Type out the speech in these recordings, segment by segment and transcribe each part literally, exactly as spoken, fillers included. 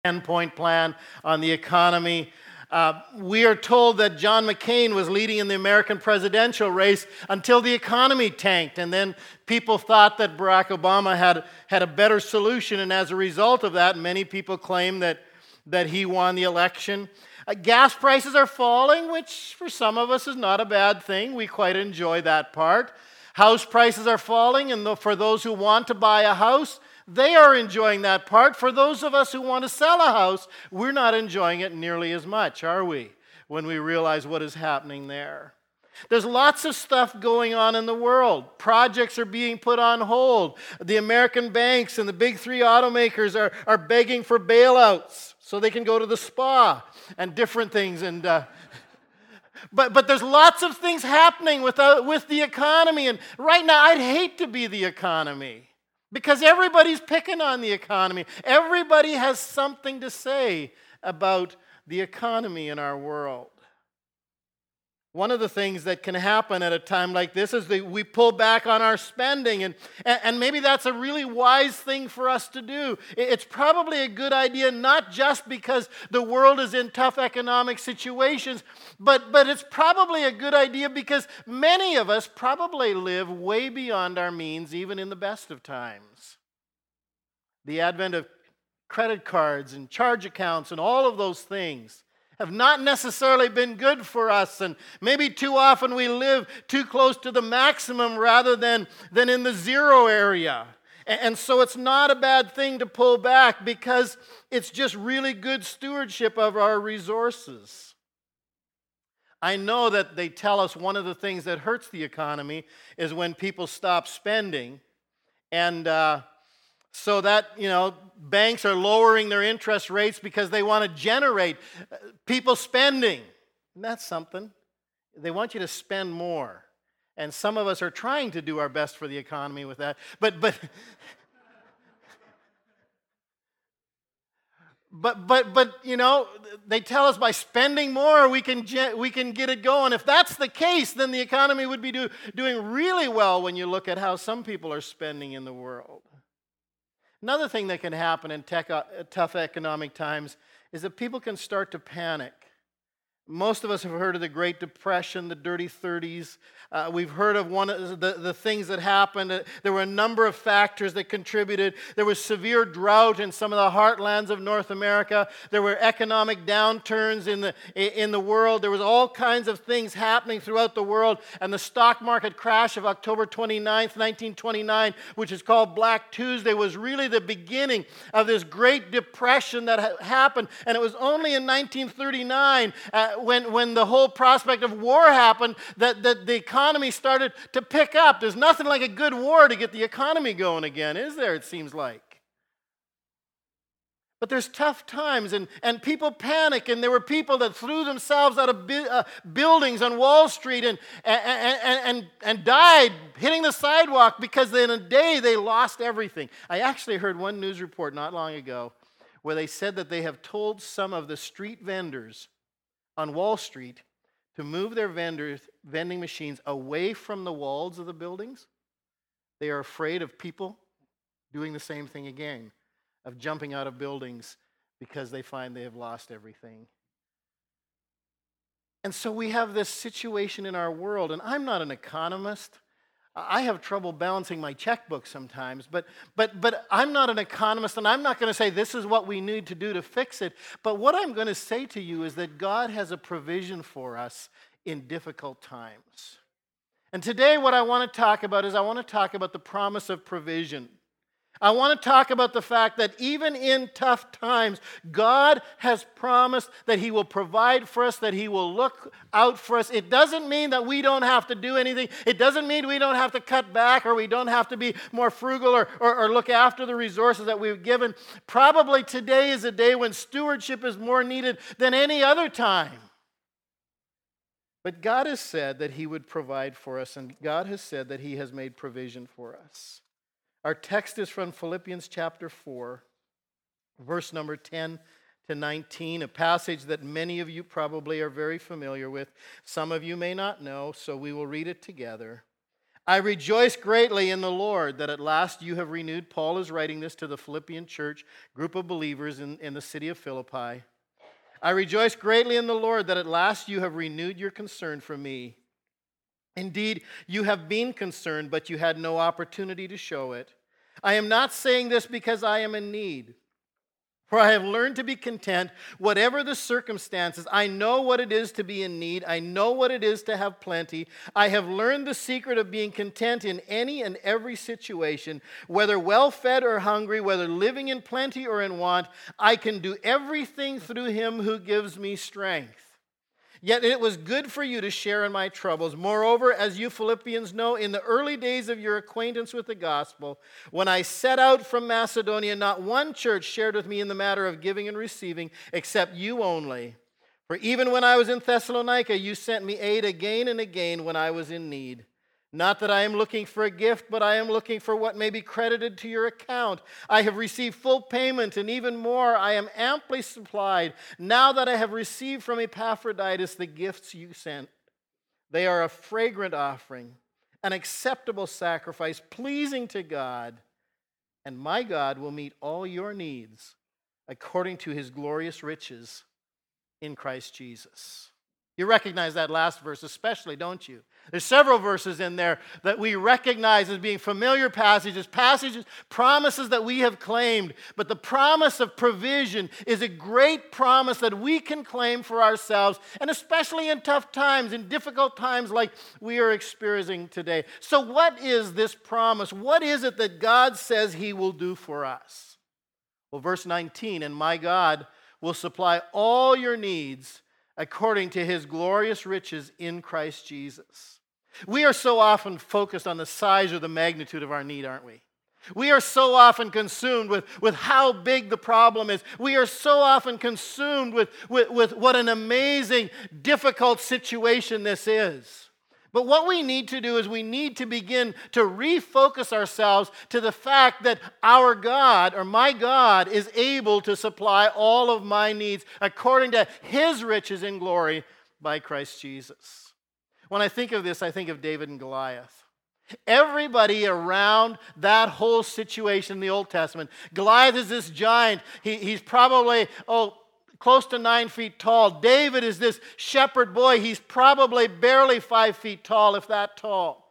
ten-point plan on the economy. Uh, we are told that John McCain was leading in the American presidential race until the economy tanked, and then people thought that Barack Obama had, had a better solution, and as a result of that, many people claim that, that he won the election. Uh, gas prices are falling, which for some of us is not a bad thing. We quite enjoy that part. House prices are falling, and for those who want to buy a house, they are enjoying that part. For those of us who want to sell a house, we're not enjoying it nearly as much, are we? When we realize what is happening there. There's lots of stuff going on in the world. Projects are being put on hold. The American banks and the big three automakers are, are begging for bailouts so they can go to the spa and different things. And uh, but but there's lots of things happening with, uh, with the economy. And right now, I'd hate to be the economy. Because everybody's picking on the economy. Everybody has something to say about the economy in our world. One of the things that can happen at a time like this is that we pull back on our spending, and, and maybe that's a really wise thing for us to do. It's probably a good idea, not just because the world is in tough economic situations, but, but it's probably a good idea because many of us probably live way beyond our means, even in the best of times. The advent of credit cards and charge accounts and all of those things have not necessarily been good for us, and maybe too often we live too close to the maximum rather than, than in the zero area. And so it's not a bad thing to pull back because it's just really good stewardship of our resources. I know that they tell us one of the things that hurts the economy is when people stop spending, and uh, so that, you know, banks are lowering their interest rates because they want to generate people spending. And that's something. They want you to spend more. And some of us are trying to do our best for the economy with that. But but But but but you know, they tell us by spending more we can ge- we can get it going. If that's the case, then the economy would be do, doing really well when you look at how some people are spending in the world. Another thing that can happen in tech, uh, tough economic times is that people can start to panic. Most of us have heard of the Great Depression, the Dirty thirties. Uh, we've heard of one of the, the things that happened. There were a number of factors that contributed. There was severe drought in some of the heartlands of North America. There were economic downturns in the, in the world. There was all kinds of things happening throughout the world. And the stock market crash of October twenty-ninth, nineteen twenty-nine, which is called Black Tuesday, was really the beginning of this Great Depression that ha- happened. And it was only in nineteen thirty-nine, uh, when, when the whole prospect of war happened, that, that the economy started to pick up. There's nothing like a good war to get the economy going again, is there, it seems like? But there's tough times, and, and people panic, and there were people that threw themselves out of bu- uh, buildings on Wall Street and, and, and, and, and died hitting the sidewalk because in a day they lost everything. I actually heard one news report not long ago where they said that they have told some of the street vendors on Wall Street to move their vendors, vending machines away from the walls of the buildings. They are afraid of people doing the same thing again, of jumping out of buildings because they find they have lost everything. And so we have this situation in our world, and I'm not an economist. I have trouble balancing my checkbook sometimes, but but but I'm not an economist, and I'm not going to say this is what we need to do to fix it. But what I'm going to say to you is that God has a provision for us in difficult times. And today what I want to talk about is I want to talk about the promise of provision. I want to talk about the fact that even in tough times, God has promised that He will provide for us, that He will look out for us. It doesn't mean that we don't have to do anything. It doesn't mean we don't have to cut back or we don't have to be more frugal or, or, or look after the resources that we've given. Probably today is a day when stewardship is more needed than any other time. But God has said that He would provide for us, and God has said that He has made provision for us. Our text is from Philippians chapter four, verse number ten to nineteen, a passage that many of you probably are very familiar with. Some of you may not know, so we will read it together. I rejoice greatly in the Lord that at last you have renewed. Paul is writing this to the Philippian church group of believers in, in the city of Philippi. I rejoice greatly in the Lord that at last you have renewed your concern for me. Indeed, you have been concerned, but you had no opportunity to show it. I am not saying this because I am in need, for I have learned to be content, whatever the circumstances. I know what it is to be in need. I know what it is to have plenty. I have learned the secret of being content in any and every situation, whether well-fed or hungry, whether living in plenty or in want. I can do everything through him who gives me strength. Yet it was good for you to share in my troubles. Moreover, as you Philippians know, in the early days of your acquaintance with the gospel, when I set out from Macedonia, not one church shared with me in the matter of giving and receiving, except you only. For even when I was in Thessalonica, you sent me aid again and again when I was in need. Not that I am looking for a gift, but I am looking for what may be credited to your account. I have received full payment, and even more, I am amply supplied, now that I have received from Epaphroditus the gifts you sent. They are a fragrant offering, an acceptable sacrifice, pleasing to God. And my God will meet all your needs according to his glorious riches in Christ Jesus. You recognize that last verse especially, don't you? There's several verses in there that we recognize as being familiar passages, passages, promises that we have claimed. But the promise of provision is a great promise that we can claim for ourselves, and especially in tough times, in difficult times like we are experiencing today. So what is this promise? What is it that God says he will do for us? Well, verse nineteen, and my God will supply all your needs according to his glorious riches in Christ Jesus. We are so often focused on the size or the magnitude of our need, aren't we? We are so often consumed with, with how big the problem is. We are so often consumed with, with, with what an amazing, difficult situation this is. But what we need to do is we need to begin to refocus ourselves to the fact that our God, or my God, is able to supply all of my needs according to his riches in glory by Christ Jesus. When I think of this, I think of David and Goliath. Everybody around that whole situation in the Old Testament, Goliath is this giant. He, he's probably, oh, close to nine feet tall. David is this shepherd boy. He's probably barely five feet tall, if that tall.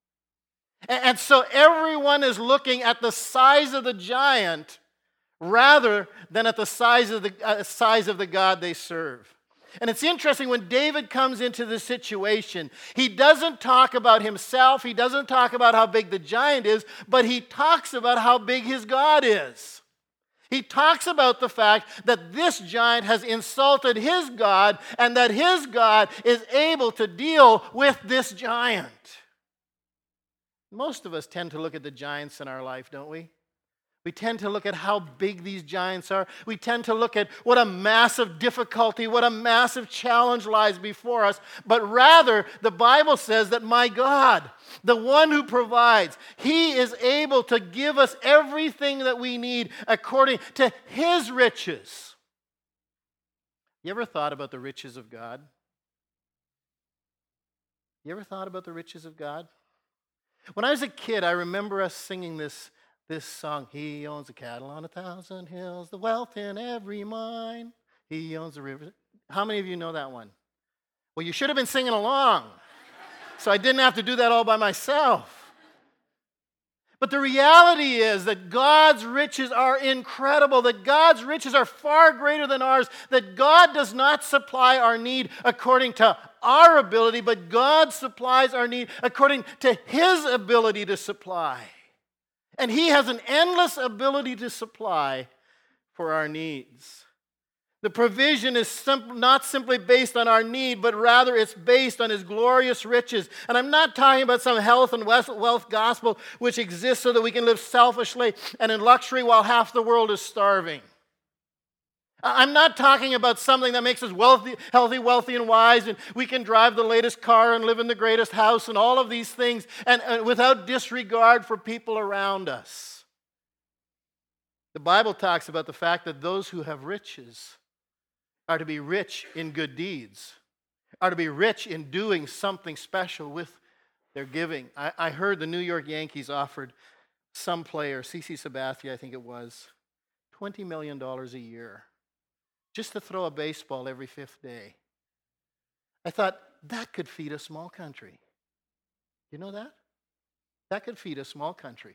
And, and so everyone is looking at the size of the giant rather than at the size of the uh, size of the God they serve. And it's interesting, when David comes into this situation, he doesn't talk about himself, he doesn't talk about how big the giant is, but he talks about how big his God is. He talks about the fact that this giant has insulted his God and that his God is able to deal with this giant. Most of us tend to look at the giants in our life, don't we? We tend to look at how big these giants are. We tend to look at what a massive difficulty, what a massive challenge lies before us. But rather, the Bible says that my God, the one who provides, he is able to give us everything that we need according to his riches. You ever thought about the riches of God? You ever thought about the riches of God? When I was a kid, I remember us singing this This song, he owns the cattle on a thousand hills, the wealth in every mine. He owns the rivers. How many of you know that one? Well, you should have been singing along, so I didn't have to do that all by myself. But the reality is that God's riches are incredible, that God's riches are far greater than ours, that God does not supply our need according to our ability, but God supplies our need according to his ability to supply. And he has an endless ability to supply for our needs. The provision is sim- not simply based on our need, but rather it's based on his glorious riches. And I'm not talking about some health and wealth gospel which exists so that we can live selfishly and in luxury while half the world is starving. I'm not talking about something that makes us wealthy, healthy, wealthy, and wise, and we can drive the latest car and live in the greatest house and all of these things, and, and without disregard for people around us. The Bible talks about the fact that those who have riches are to be rich in good deeds, are to be rich in doing something special with They're giving. I, I heard the New York Yankees offered some player, CeCe Sabathia, I think it was, twenty million dollars a year just to throw a baseball every fifth day. I thought, that could feed a small country. You know that? That could feed a small country.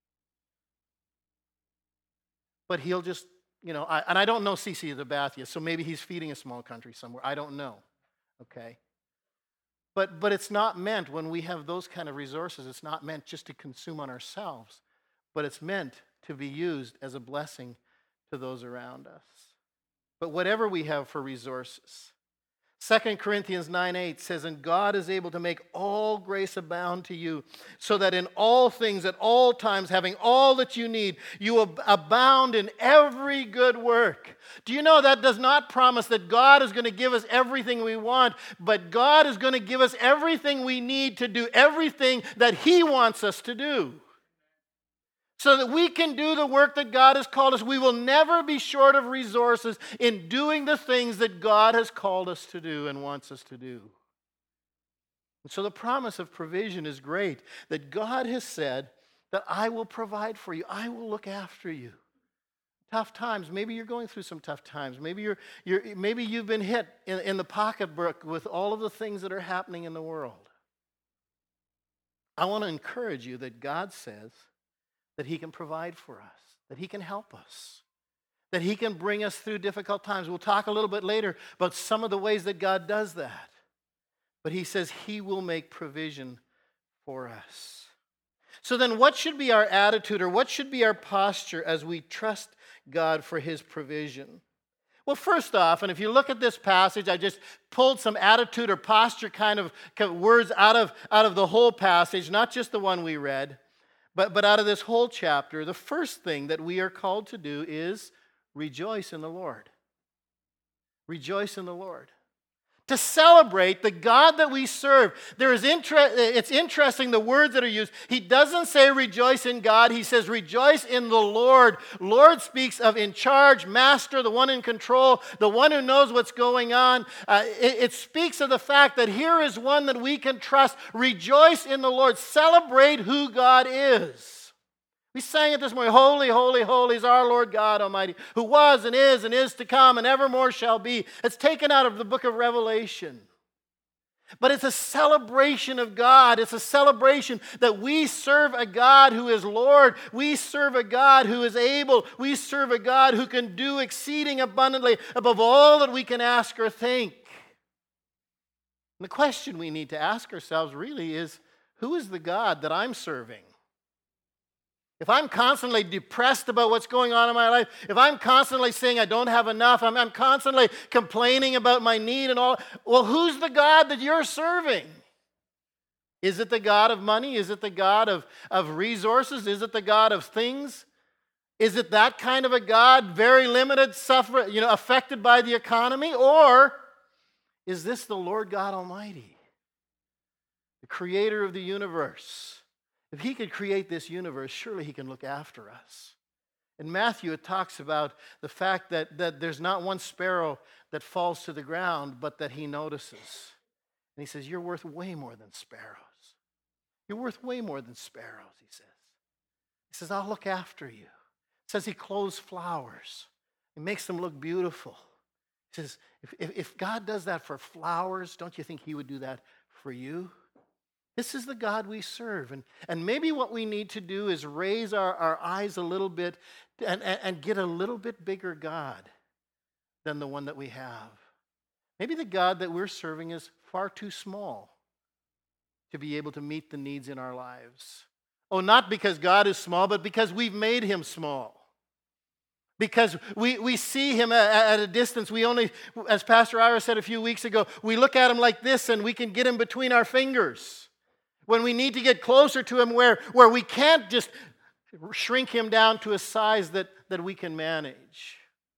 But he'll just, you know, I, and I don't know CeCe Sabathia, so maybe he's feeding a small country somewhere. I don't know, okay? But, but it's not meant, when we have those kind of resources, it's not meant just to consume on ourselves, but it's meant to be used as a blessing to those around us. But whatever we have for resources, Second Corinthians nine eight says, and God is able to make all grace abound to you, so that in all things, at all times, having all that you need, you ab- abound in every good work. Do you know that does not promise that God is going to give us everything we want, but God is going to give us everything we need to do everything that He wants us to do, so that we can do the work that God has called us. We will never be short of resources in doing the things that God has called us to do and wants us to do. And so the promise of provision is great, that God has said that I will provide for you. I will look after you. Tough times. Maybe you're going through some tough times. Maybe you're, you're maybe you've been hit in, in the pocketbook with all of the things that are happening in the world. I want to encourage you that God says that He can provide for us, that He can help us, that He can bring us through difficult times. We'll talk a little bit later about some of the ways that God does that. But He says He will make provision for us. So then what should be our attitude, or what should be our posture as we trust God for His provision? Well, first off, and if you look at this passage, I just pulled some attitude or posture kind of, kind of words out of, out of the whole passage, not just the one we read. But, but out of this whole chapter, the first thing that we are called to do is rejoice in the Lord. Rejoice in the Lord. To celebrate the God that we serve. There is inter- it's interesting the words that are used. He doesn't say rejoice in God. He says rejoice in the Lord. Lord speaks of in charge, master, the one in control, the one who knows what's going on. Uh, it, it speaks of the fact that here is one that we can trust. Rejoice in the Lord. Celebrate who God is. We sang it this morning. Holy, holy, holy is our Lord God Almighty, who was and is and is to come and evermore shall be. It's taken out of the book of Revelation. But it's a celebration of God. It's a celebration that we serve a God who is Lord. We serve a God who is able. We serve a God who can do exceeding abundantly above all that we can ask or think. And the question we need to ask ourselves really is, who is the God that I'm serving? If I'm constantly depressed about what's going on in my life, if I'm constantly saying I don't have enough, I'm, I'm constantly complaining about my need and all, well, who's the God that you're serving? Is it the God of money? Is it the God of, of resources? Is it the God of things? Is it that kind of a God, very limited, suffer, you know, affected by the economy? Or is this the Lord God Almighty, the creator of the universe? If He could create this universe, surely He can look after us. In Matthew, it talks about the fact that, that there's not one sparrow that falls to the ground, but that He notices. And He says, you're worth way more than sparrows. You're worth way more than sparrows, He says. He says, I'll look after you. He says He clothes flowers. He makes them look beautiful. He says, if, if, if God does that for flowers, don't you think He would do that for you? This is the God we serve. And, and maybe what we need to do is raise our, our eyes a little bit and, and, and get a little bit bigger God than the one that we have. Maybe the God that we're serving is far too small to be able to meet the needs in our lives. Oh, not because God is small, but because we've made Him small. Because we, we see Him at, at a distance. We only, as Pastor Ira said a few weeks ago, we look at Him like this and we can get Him between our fingers. When we need to get closer to Him where, where we can't just shrink Him down to a size that, that we can manage.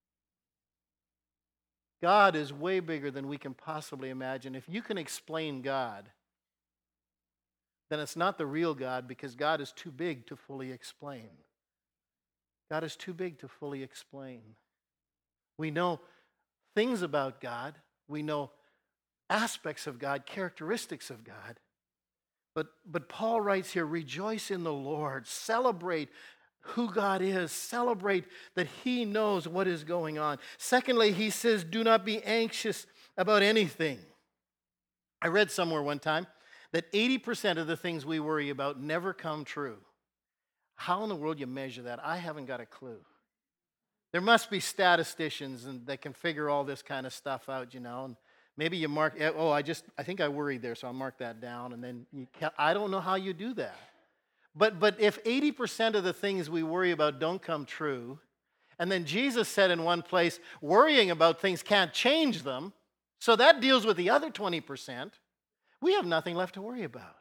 God is way bigger than we can possibly imagine. If you can explain God, then it's not the real God, because God is too big to fully explain. God is too big to fully explain. We know things about God. We know aspects of God, characteristics of God. But, but Paul writes here, rejoice in the Lord. Celebrate who God is. Celebrate that he knows what is going on. Secondly, he says, do not be anxious about anything. I read somewhere one time that eighty percent of the things we worry about never come true. How in the world you measure that? I haven't got a clue. There must be statisticians and that can figure all this kind of stuff out, you know. And maybe you mark, oh, I just, I think I worried there, so I'll mark that down. And then you can't, I don't know how you do that. But, but if eighty percent of the things we worry about don't come true, and then Jesus said in one place, worrying about things can't change them, so that deals with the other twenty percent, we have nothing left to worry about.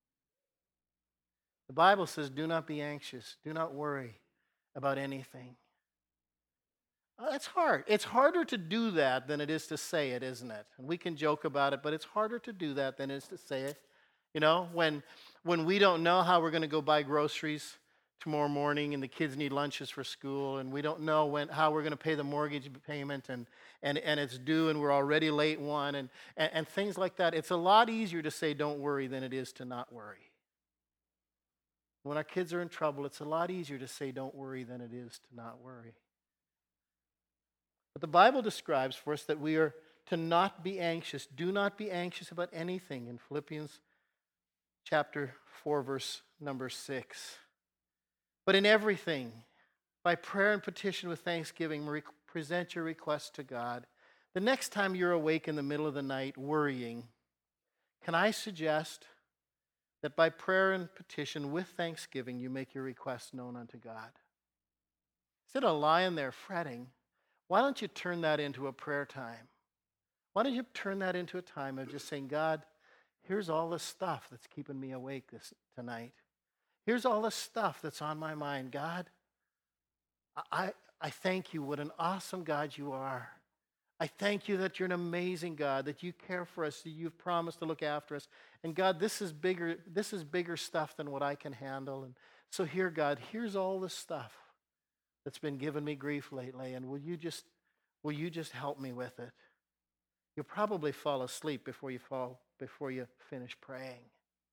The Bible says, do not be anxious, do not worry about anything. That's hard. It's harder to do that than it is to say it, isn't it? And we can joke about it, but it's harder to do that than it is to say it. You know, when when we don't know how we're going to go buy groceries tomorrow morning and the kids need lunches for school and we don't know when how we're going to pay the mortgage payment and and, and it's due and we're already late one and, and, and things like that, it's a lot easier to say don't worry than it is to not worry. When our kids are in trouble, it's a lot easier to say don't worry than it is to not worry. But the Bible describes for us that we are to not be anxious. Do not be anxious about anything in Philippians chapter four, verse number six. But in everything, by prayer and petition with thanksgiving, re- present your requests to God. The next time you're awake in the middle of the night worrying, can I suggest that by prayer and petition with thanksgiving, you make your requests known unto God? Instead of lying there fretting, why don't you turn that into a prayer time? Why don't you turn that into a time of just saying, God, here's all the stuff that's keeping me awake this tonight. Here's all the stuff that's on my mind. God, I, I thank you. What an awesome God you are. I thank you that you're an amazing God, that you care for us, that you've promised to look after us. And God, this is bigger, this is bigger stuff than what I can handle. And so here, God, here's all the stuff that's been giving me grief lately, and will you just will you just help me with it? You'll probably fall asleep before you fall before you finish praying.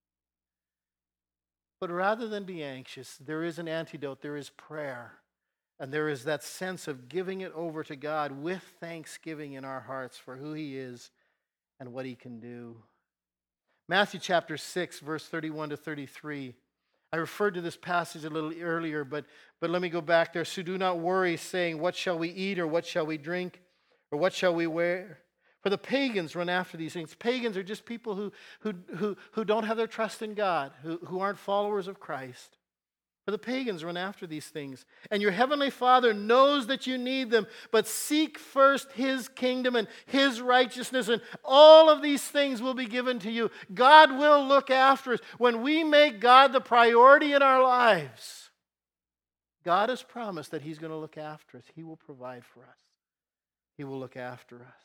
But rather than be anxious, there is an antidote, there is prayer, and there is that sense of giving it over to God with thanksgiving in our hearts for who he is and what he can do. Matthew chapter six, verse thirty-one to thirty-three. I referred to this passage a little earlier, but, but let me go back there. So do not worry, saying, what shall we eat, or what shall we drink, or what shall we wear? For the pagans run after these things. Pagans are just people who, who, who, who don't have their trust in God, who, who aren't followers of Christ. For the pagans run after these things. And your heavenly Father knows that you need them, but seek first his kingdom and his righteousness, and all of these things will be given to you. God will look after us. When we make God the priority in our lives, God has promised that he's going to look after us. He will provide for us. He will look after us.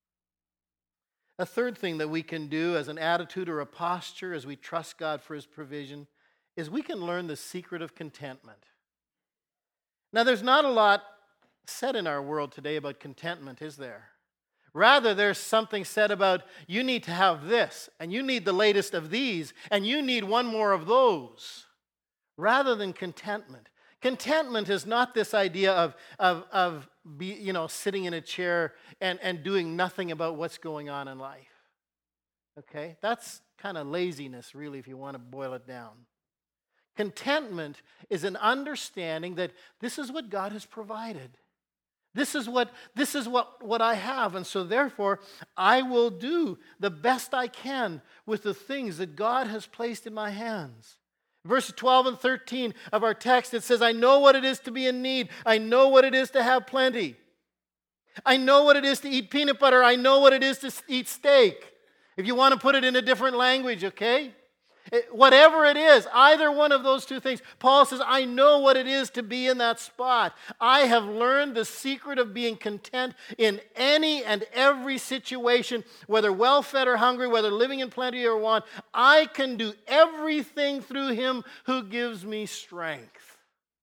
A third thing that we can do as an attitude or a posture as we trust God for his provision is we can learn the secret of contentment. Now, there's not a lot said in our world today about contentment, is there? Rather, there's something said about you need to have this, and you need the latest of these, and you need one more of those, rather than contentment. Contentment is not this idea of, of, of be, you know, sitting in a chair and, and doing nothing about what's going on in life. Okay? That's kind of laziness, really, if you want to boil it down. Contentment is an understanding that this is what God has provided. This is what this is what, what I have, and so therefore I will do the best I can with the things that God has placed in my hands. Verses twelve and thirteen of our text, it says, I know what it is to be in need. I know what it is to have plenty. I know what it is to eat peanut butter. I know what it is to eat steak. If you want to put it in a different language, okay? It, whatever it is, either one of those two things, Paul says, I know what it is to be in that spot. I have learned the secret of being content in any and every situation, whether well-fed or hungry, whether living in plenty or want. I can do everything through him who gives me strength.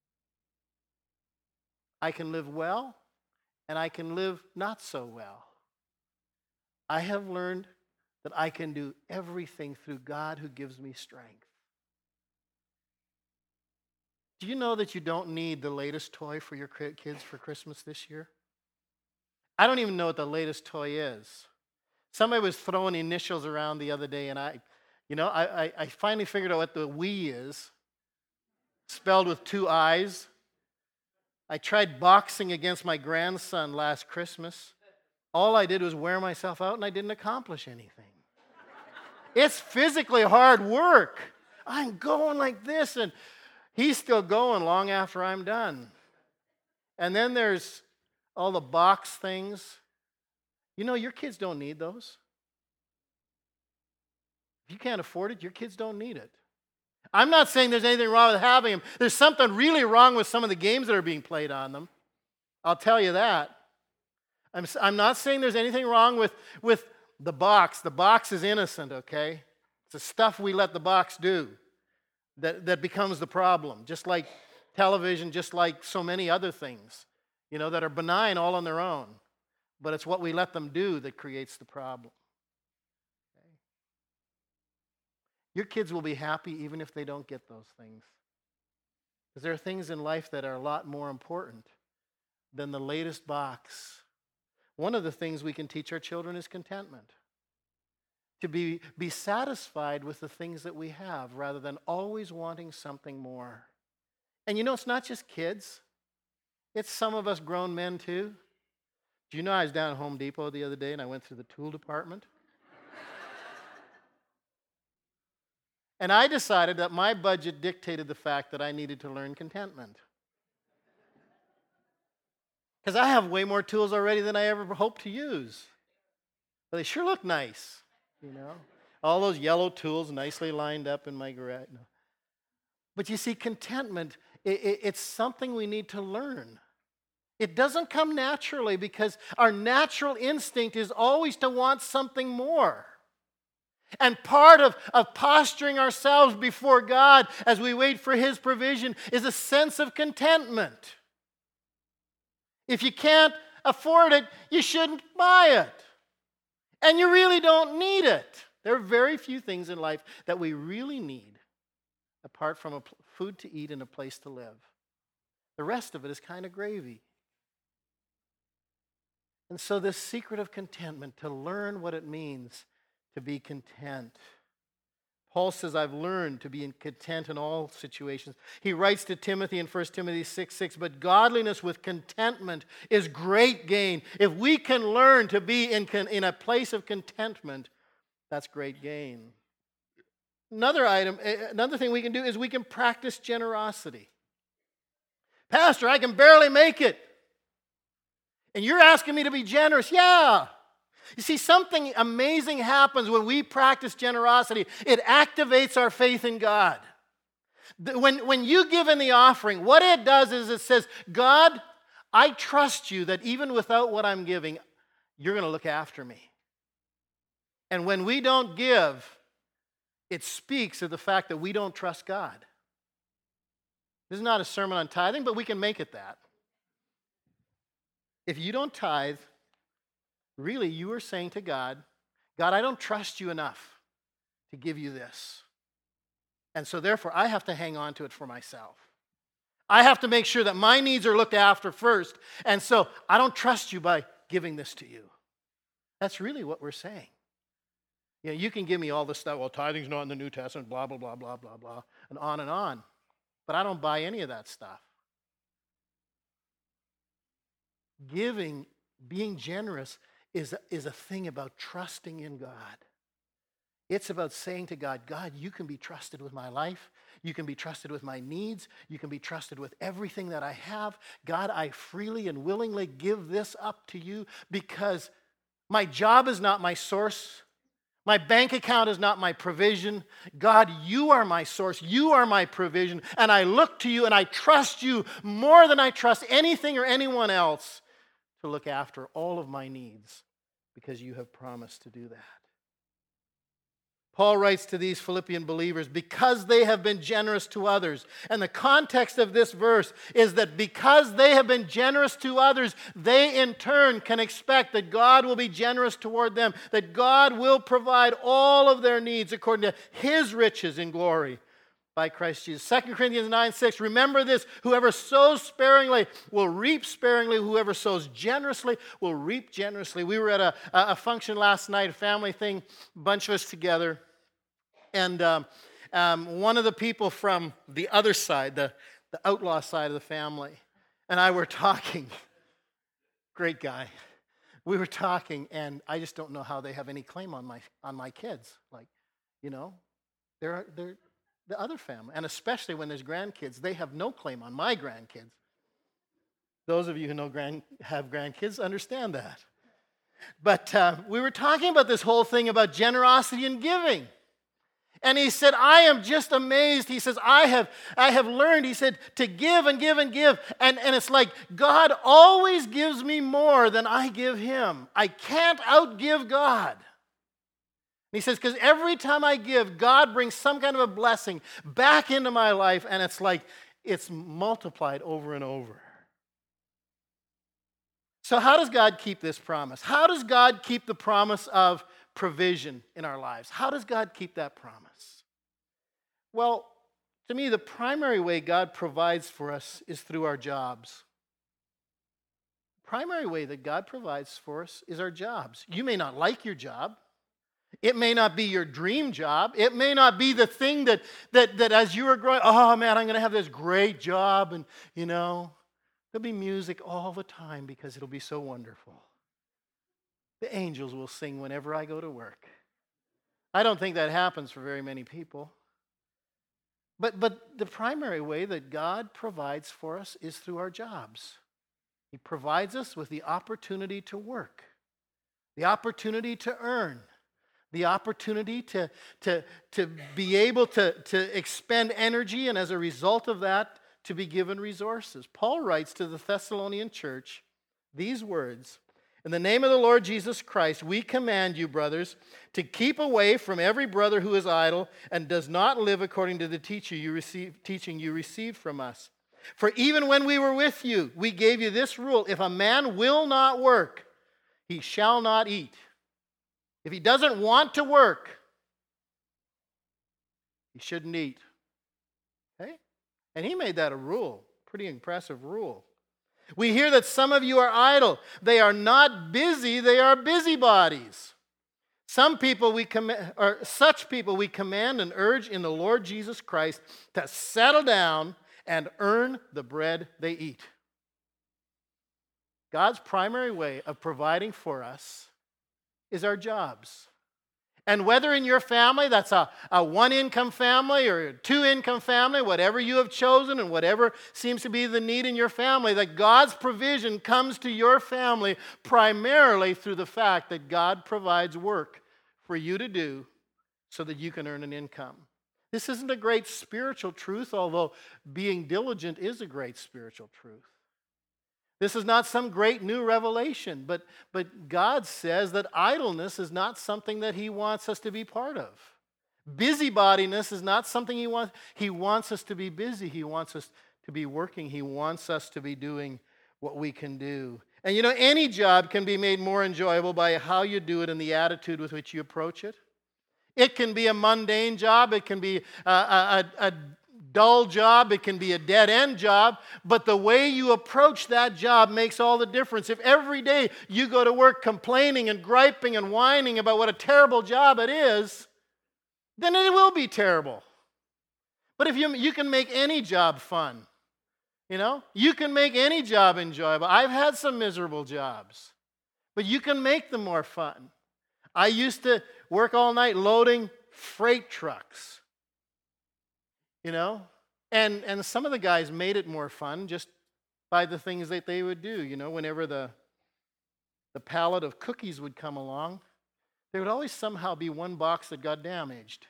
I can live well, and I can live not so well. I have learned that I can do everything through God who gives me strength. Do you know that you don't need the latest toy for your kids for Christmas this year? I don't even know what the latest toy is. Somebody was throwing initials around the other day, and I, you know, I, I, I finally figured out what the Wii is, spelled with two I's. I tried boxing against my grandson last Christmas. All I did was wear myself out, and I didn't accomplish anything. It's physically hard work. I'm going like this, and he's still going long after I'm done. And then there's all the box things. You know, your kids don't need those. If you can't afford it, your kids don't need it. I'm not saying there's anything wrong with having them. There's something really wrong with some of the games that are being played on them. I'll tell you that. I'm, I'm not saying there's anything wrong with, with the box. The box is innocent, okay? It's the stuff we let the box do that, that becomes the problem. Just like television, just like so many other things, you know, that are benign all on their own. But it's what we let them do that creates the problem. Okay? Your kids will be happy even if they don't get those things. Because there are things in life that are a lot more important than the latest box. One of the things we can teach our children is contentment. To be, be satisfied with the things that we have rather than always wanting something more. And you know, it's not just kids. It's some of us grown men too. Do you know I was down at Home Depot the other day and I went through the tool department? And I decided that my budget dictated the fact that I needed to learn contentment. Because I have way more tools already than I ever hoped to use. But they sure look nice, you know. All those yellow tools nicely lined up in my garage. No. But you see, contentment, it, it, it's something we need to learn. It doesn't come naturally because our natural instinct is always to want something more. And part of, of posturing ourselves before God as we wait for His provision is a sense of contentment. If you can't afford it, you shouldn't buy it. And you really don't need it. There are very few things in life that we really need apart from a pl- food to eat and a place to live. The rest of it is kind of gravy. And so this secret of contentment, to learn what it means to be content. Paul says, I've learned to be content in all situations. He writes to Timothy in First Timothy six six, but godliness with contentment is great gain. If we can learn to be in, in a place of contentment, that's great gain. Another item, another thing we can do is we can practice generosity. Pastor, I can barely make it. And you're asking me to be generous. Yeah. You see, something amazing happens when we practice generosity. It activates our faith in God. When, when you give in the offering, what it does is it says, God, I trust you that even without what I'm giving, you're going to look after me. And when we don't give, it speaks of the fact that we don't trust God. This is not a sermon on tithing, but we can make it that. If you don't tithe, really, you are saying to God, God, I don't trust you enough to give you this. And so therefore, I have to hang on to it for myself. I have to make sure that my needs are looked after first. And so I don't trust you by giving this to you. That's really what we're saying. You know, you can give me all this stuff, well, tithing's not in the New Testament, blah, blah, blah, blah, blah, blah, and on and on. But I don't buy any of that stuff. Giving, being generous, is a, is a thing about trusting in God. It's about saying to God, God, you can be trusted with my life. You can be trusted with my needs. You can be trusted with everything that I have. God, I freely and willingly give this up to you because my job is not my source. My bank account is not my provision. God, you are my source. You are my provision. And I look to you and I trust you more than I trust anything or anyone else to look after all of my needs because you have promised to do that. Paul writes to these Philippian believers, because they have been generous to others. And the context of this verse is that because they have been generous to others, they in turn can expect that God will be generous toward them, that God will provide all of their needs according to His riches in glory by Christ Jesus. Second Corinthians nine six, remember this, whoever sows sparingly will reap sparingly, whoever sows generously will reap generously. We were at a, a function last night, a family thing, a bunch of us together, and um, um, one of the people from the other side, the, the outlaw side of the family, and I were talking, great guy, we were talking, and I just don't know how they have any claim on my on my kids. Like, you know, they're they're the other family, and especially when there's grandkids, they have no claim on my grandkids. Those of you who know grand, have grandkids understand that. But uh, we were talking about this whole thing about generosity and giving. And he said, I am just amazed. He says, I have, I have learned, he said, to give and give and give. And, and it's like God always gives me more than I give him. I can't outgive God. He says, because every time I give, God brings some kind of a blessing back into my life, and it's like it's multiplied over and over. So how does God keep this promise? How does God keep the promise of provision in our lives? How does God keep that promise? Well, to me, the primary way God provides for us is through our jobs. The primary way that God provides for us is our jobs. You may not like your job. It may not be your dream job. It may not be the thing that, that, that as you are growing, oh man, I'm going to have this great job, and you know, there'll be music all the time because it'll be so wonderful. The angels will sing whenever I go to work. I don't think that happens for very many people. But, but the primary way that God provides for us is through our jobs. He provides us with the opportunity to work, the opportunity to earn, the opportunity to, to, to be able to, to expend energy, and as a result of that, to be given resources. Paul writes to the Thessalonian church these words, in the name of the Lord Jesus Christ, we command you, brothers, to keep away from every brother who is idle and does not live according to the teaching you receive, teaching you received from us. For even when we were with you, we gave you this rule, if a man will not work, he shall not eat. If he doesn't want to work, he shouldn't eat. Okay? And he made that a rule, pretty impressive rule. We hear that some of you are idle. They are not busy, they are busybodies. Some people we com- or such people we command and urge in the Lord Jesus Christ to settle down and earn the bread they eat. God's primary way of providing for us is our jobs. And whether in your family, that's a, a one-income family or a two-income family, whatever you have chosen and whatever seems to be the need in your family, that God's provision comes to your family primarily through the fact that God provides work for you to do so that you can earn an income. This isn't a great spiritual truth, although being diligent is a great spiritual truth. This is not some great new revelation, but, but God says that idleness is not something that he wants us to be part of. Busybodiness is not something he wants. He wants us to be busy. He wants us to be working. He wants us to be doing what we can do. And you know, any job can be made more enjoyable by how you do it and the attitude with which you approach it. It can be a mundane job. It can be a, a, a dull job, it can be a dead-end job, but the way you approach that job makes all the difference. If every day you go to work complaining and griping and whining about what a terrible job it is, then it will be terrible. But if you, you can make any job fun, you know, you can make any job enjoyable. I've had some miserable jobs, but you can make them more fun. I used to work all night loading freight trucks. You know, and and some of the guys made it more fun just by the things that they would do. You know, whenever the the pallet of cookies would come along, there would always somehow be one box that got damaged.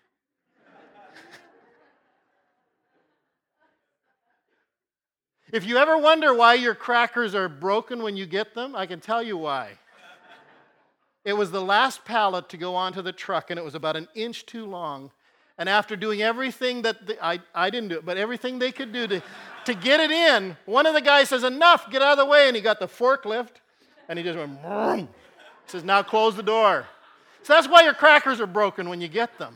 If you ever wonder why your crackers are broken when you get them, I can tell you why. It was the last pallet to go onto the truck, and it was about an inch too long. And after doing everything that, the, I, I didn't do it, but everything they could do to, to get it in, one of the guys says, enough, get out of the way. And he got the forklift, and he just went, vroom. He says, now close the door. So that's why your crackers are broken when you get them.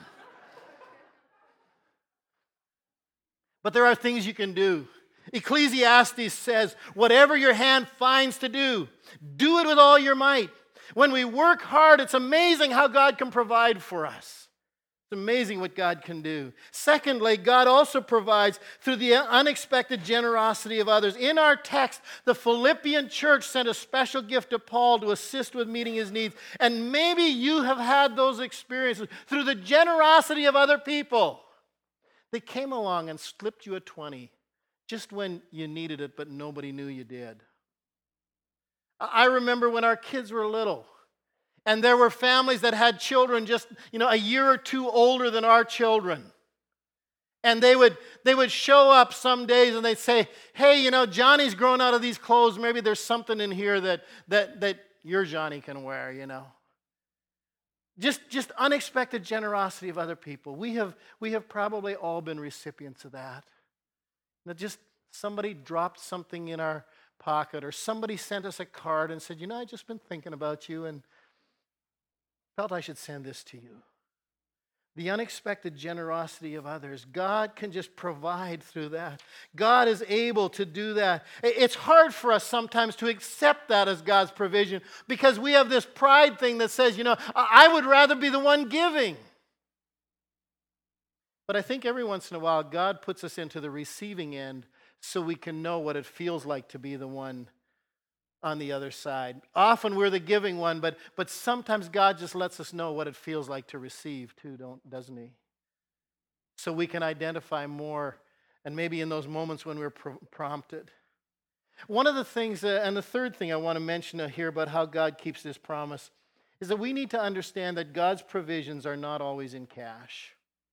But there are things you can do. Ecclesiastes says, whatever your hand finds to do, do it with all your might. When we work hard, it's amazing how God can provide for us. It's amazing what God can do. Secondly, God also provides through the unexpected generosity of others. In our text, the Philippian church sent a special gift to Paul to assist with meeting his needs. And maybe you have had those experiences through the generosity of other people. They came along and slipped you a twenty just when you needed it, but nobody knew you did. I remember when our kids were little, and there were families that had children just, you know, a year or two older than our children. And they would they would show up some days and they'd say, hey, you know, Johnny's grown out of these clothes. Maybe there's something in here that that that your Johnny can wear, you know. Just, just unexpected generosity of other people. We have, we have probably all been recipients of that. That just somebody dropped something in our pocket, or somebody sent us a card and said, you know, I've just been thinking about you and felt I should send this to you. The unexpected generosity of others. God can just provide through that. God is able to do that. It's hard for us sometimes to accept that as God's provision because we have this pride thing that says, you know, I would rather be the one giving. But I think every once in a while, God puts us into the receiving end so we can know what it feels like to be the one on the other side. Often we're the giving one, but, but sometimes God just lets us know what it feels like to receive too, don't, doesn't he? So we can identify more, and maybe in those moments when we're pr- prompted. One of the things, uh, and the third thing I want to mention here about how God keeps this promise, is that we need to understand that God's provisions are not always in cash.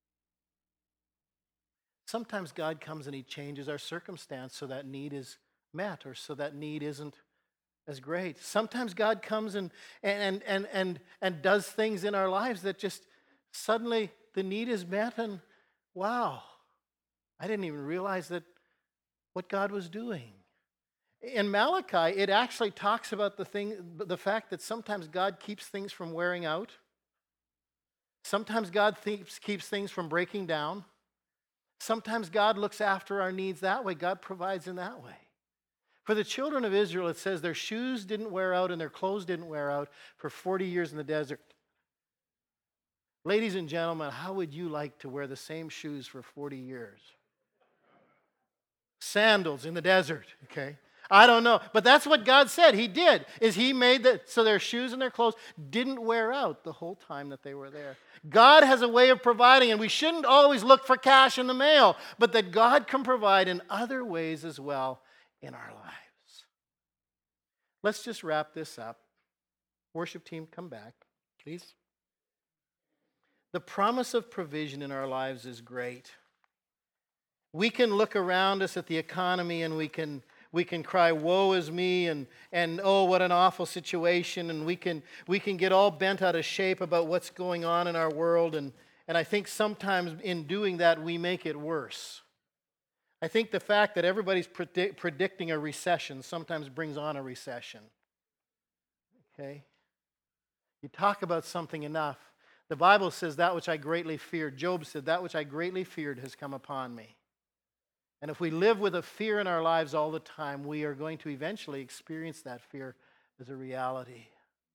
Sometimes God comes and he changes our circumstance so that need is met, or so that need isn't as great. Sometimes God comes and and and and and does things in our lives that just suddenly the need is met, and wow, I didn't even realize that what God was doing. In Malachi, it actually talks about the thing, the fact that sometimes God keeps things from wearing out. Sometimes God keeps keeps things from breaking down. Sometimes God looks after our needs that way. God provides in that way. For the children of Israel, it says their shoes didn't wear out and their clothes didn't wear out for forty years in the desert. Ladies and gentlemen, how would you like to wear the same shoes for forty years? Sandals in the desert, okay? I don't know. But that's what God said he did, is he made that so their shoes and their clothes didn't wear out the whole time that they were there. God has a way of providing, and we shouldn't always look for cash in the mail, but that God can provide in other ways as well in our lives. Let's just wrap this up. Worship team, come back, please. The promise of provision in our lives is great. We can look around us at the economy and we can we can cry, woe is me, and and oh, what an awful situation, and we can we can get all bent out of shape about what's going on in our world, and, and I think sometimes in doing that we make it worse. I think the fact that everybody's predict, predicting a recession sometimes brings on a recession. Okay? You talk about something enough. The Bible says that which I greatly feared. Job said that which I greatly feared has come upon me. And if we live with a fear in our lives all the time, we are going to eventually experience that fear as a reality.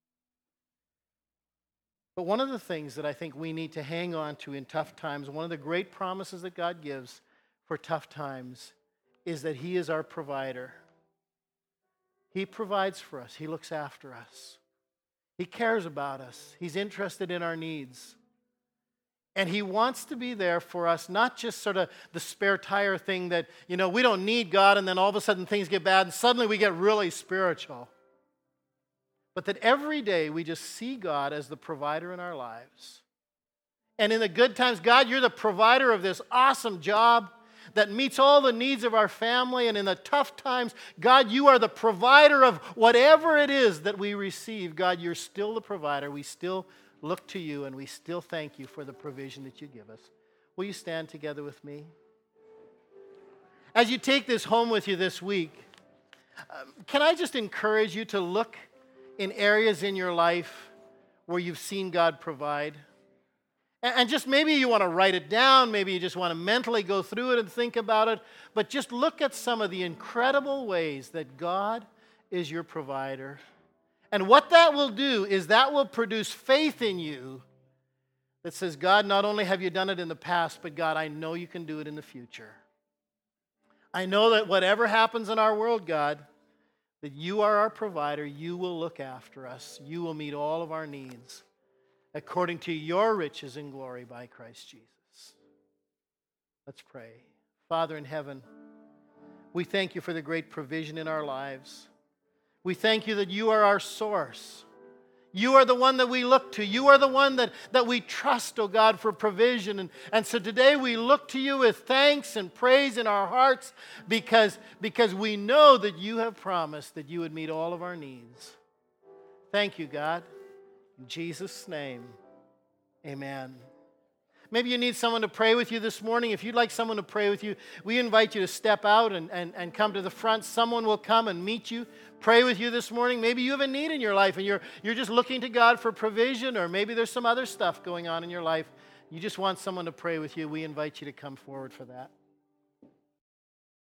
But one of the things that I think we need to hang on to in tough times, one of the great promises that God gives for tough times, is that he is our provider. He provides for us. He looks after us. He cares about us. He's interested in our needs. And he wants to be there for us, not just sort of the spare tire thing that, you know, we don't need God and then all of a sudden things get bad and suddenly we get really spiritual. But that every day we just see God as the provider in our lives. And in the good times, God, you're the provider of this awesome job. that meets all the needs of our family. And in the tough times, God, you are the provider of whatever it is that we receive. God, you're still the provider. We still look to you, and we still thank you for the provision that you give us. Will you stand together with me? As you take this home with you this week, um, can I just encourage you to look in areas in your life where you've seen God provide? And just maybe you want to write it down, maybe you just want to mentally go through it and think about it, but just look at some of the incredible ways that God is your provider. And what that will do is that will produce faith in you that says, God, not only have you done it in the past, but God, I know you can do it in the future. I know that whatever happens in our world, God, that you are our provider, you will look after us, you will meet all of our needs, according to your riches and glory by Christ Jesus. Let's pray. Father in heaven, we thank you for the great provision in our lives. We thank you that you are our source. You are the one that we look to. You are the one that, that we trust, oh God, for provision. And, and so today we look to you with thanks and praise in our hearts because, because we know that you have promised that you would meet all of our needs. Thank you, God. In Jesus' name, amen. Maybe you need someone to pray with you this morning. If you'd like someone to pray with you, we invite you to step out and, and, and come to the front. Someone will come and meet you, pray with you this morning. Maybe you have a need in your life and you're, you're just looking to God for provision, or maybe there's some other stuff going on in your life. You just want someone to pray with you. We invite you to come forward for that.